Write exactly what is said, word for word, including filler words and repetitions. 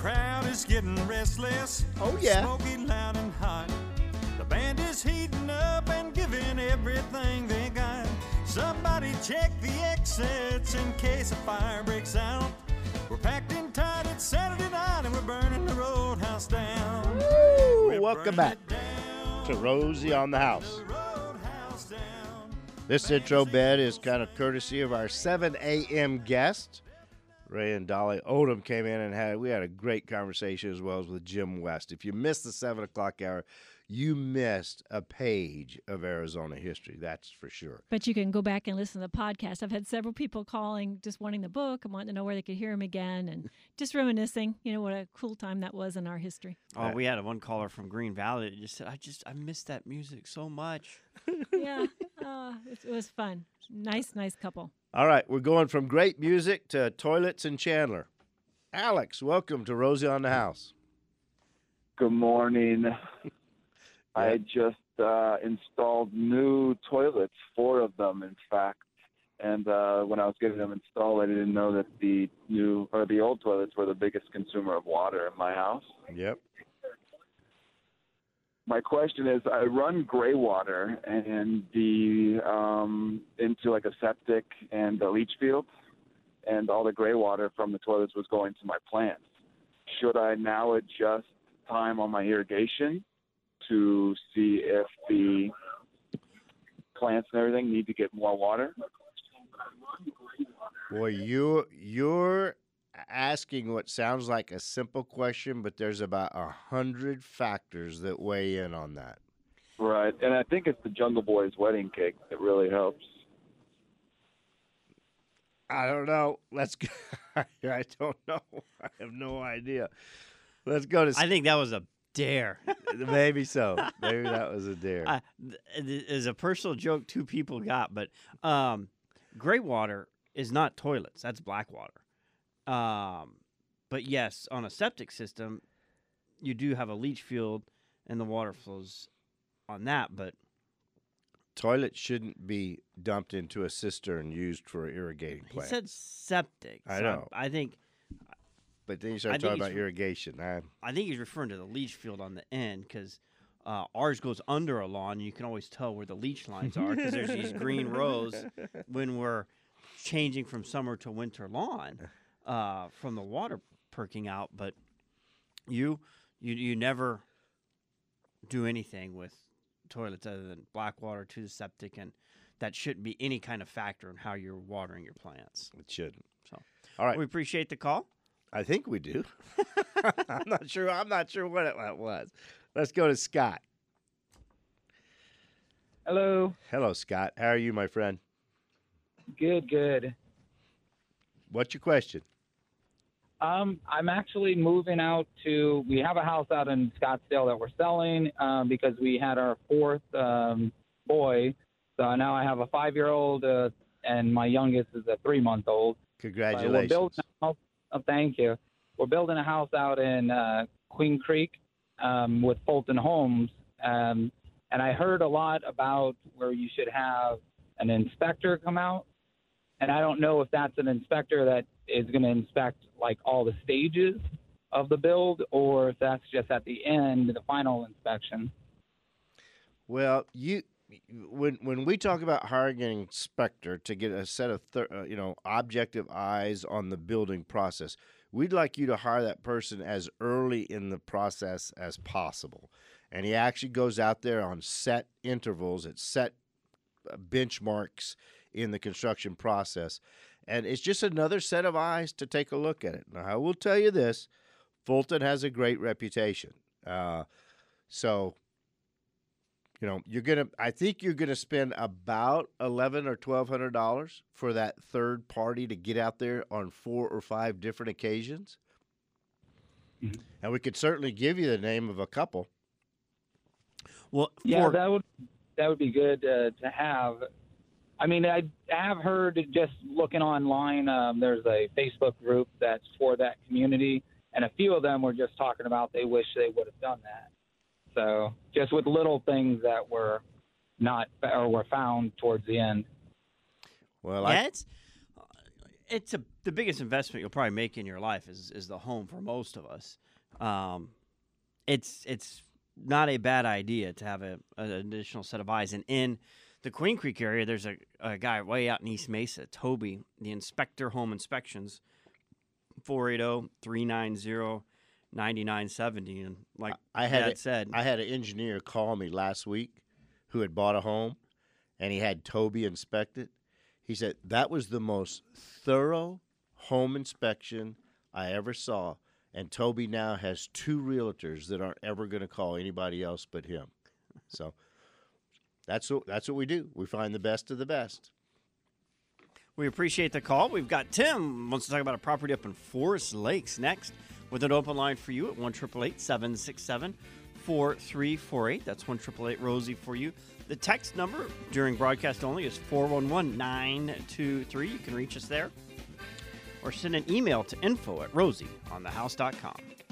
crowd is getting restless. Oh, yeah. Smoky, loud, and hot. The band is heating up and giving everything they got. Somebody check the exits in case a fire breaks out. We're packed in tight, it's Saturday night, and we're burning the roadhouse down. Woo! Welcome back to Rosie on the House. This intro bed is kind of courtesy of our seven a.m. guest. Ray and Dolly Odom came in and had we had a great conversation as well as with Jim West. If you missed the seven o'clock hour, you missed a page of Arizona history, that's for sure. But you can go back and listen to the podcast. I've had several people calling just wanting the book and wanting to know where they could hear him again and just reminiscing, you know, what a cool time that was in our history. Oh, we had a one caller from Green Valley that just said, I just, I miss that music so much. Yeah, uh, it, it was fun. Nice, nice couple. All right, we're going from great music to toilets in Chandler. Alex, welcome to Rosie on the House. Good morning. I just uh, installed new toilets, four of them, in fact. And uh, when I was getting them installed, I didn't know that the new or the old toilets were the biggest consumer of water in my house. Yep. My question is, I run gray water and the um, into like a septic and a leach field, and all the gray water from the toilets was going to my plants. Should I now adjust time on my irrigation to see if the plants and everything need to get more water? Boy, you you're asking what sounds like a simple question, but there's about a hundred factors that weigh in on that. Right, and I think it's the Jungle Boy's wedding cake that really helps. I don't know. Let's go. I don't know. I have no idea. Let's go to. I think that was a dare. Maybe so. Maybe that was a dare. Uh, th- as a personal joke, two people got, but um, gray water is not toilets. That's black water. Um, but yes, on a septic system, you do have a leach field, and the water flows on that. But toilets shouldn't be dumped into a cistern used for irrigating he plants. said septic. I so know. I, I think. But then you start I think talking he's about re- irrigation. I, I think he's referring to the leach field on the end because uh, ours goes under a lawn. And you can always tell where the leach lines are because there's these green rows when we're changing from summer to winter lawn uh, from the water perking out. But you, you, you never do anything with toilets other than black water to the septic, and that shouldn't be any kind of factor in how you're watering your plants. it shouldn't. So, All right. we appreciate the call. I think we do. I'm not sure. I'm not sure what it was. Let's go to Scott. Hello. Hello, Scott. How are you, my friend? Good, good. What's your question? Um, I'm actually moving out to, we have a house out in Scottsdale that we're selling um, because we had our fourth um, boy. So now I have a five-year-old uh, and my youngest is a three-month-old. Congratulations. Uh, we're building a house, oh, thank you. We're building a house out in uh, Queen Creek um, with Fulton Homes. Um, and I heard a lot about where you should have an inspector come out. And I don't know if that's an inspector that is going to inspect like all the stages of the build or if that's just at the end, the final inspection. Well, you when when we talk about hiring an inspector to get a set of thir- uh, you know objective eyes on the building process, we'd like you to hire that person as early in the process as possible. And he actually goes out there on set intervals at set uh, benchmarks in the construction process. And it's just another set of eyes to take a look at it. Now, I will tell you this, Fulton has a great reputation. Uh, so, you know, you're going to, I think you're going to spend about eleven or twelve hundred dollars for that third party to get out there on four or five different occasions. Mm-hmm. And we could certainly give you the name of a couple. Well, yeah, for- that would, that would be good uh, to have. I mean, I have heard just looking online, um, there's a Facebook group that's for that community, and a few of them were just talking about they wish they would have done that. So just with little things that were not or were found towards the end. Well, yeah, I, it's it's a the biggest investment you'll probably make in your life is is the home for most of us. Um, it's it's not a bad idea to have a, an additional set of eyes. And in the Queen Creek area, there's a, a guy way out in East Mesa, Toby, the Inspector Home Inspections, four eight zero, three nine zero, nine nine seven zero. And like I had Dad a, said, I had an engineer call me last week who had bought a home, and he had Toby inspect it. He said, that was the most thorough home inspection I ever saw. And Toby now has two realtors that aren't ever going to call anybody else but him. So that's what, that's what we do. We find the best of the best. we appreciate the call. We've got Tim wants to talk about a property up in Forest Lakes next with an open line for you at one eight eight eight, seven six seven, four three four eight. That's one eight eight eight, Rosie for you. The text number during broadcast only is four one one, nine two three. You can reach us there. Or send an email to info at rosie on the house dot com.